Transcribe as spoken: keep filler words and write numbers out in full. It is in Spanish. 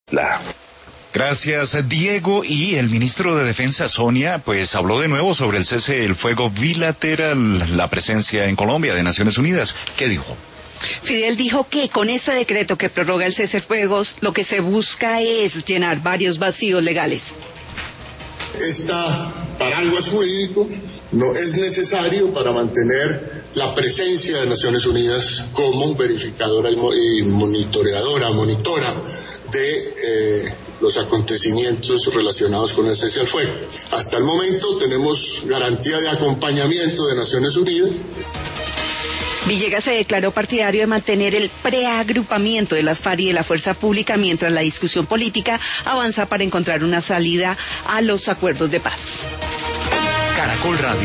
La... Gracias, Diego. Y el ministro de Defensa, Sonia, pues habló de nuevo sobre el cese del fuego bilateral, la presencia en Colombia de Naciones Unidas. ¿Qué dijo? Fidel dijo que con este decreto que prorroga el cese de fuegos, lo que se busca es llenar varios vacíos legales. Esta paraguas jurídico no es necesario para mantener la presencia de Naciones Unidas como verificadora y monitoreadora, monitora de eh, los acontecimientos relacionados con el cese al fuego. Hasta el momento tenemos garantía de acompañamiento de Naciones Unidas. Villegas se declaró partidario de mantener el preagrupamiento de las FARC y de la Fuerza Pública mientras la discusión política avanza para encontrar una salida a los acuerdos de paz. Caracol Radio.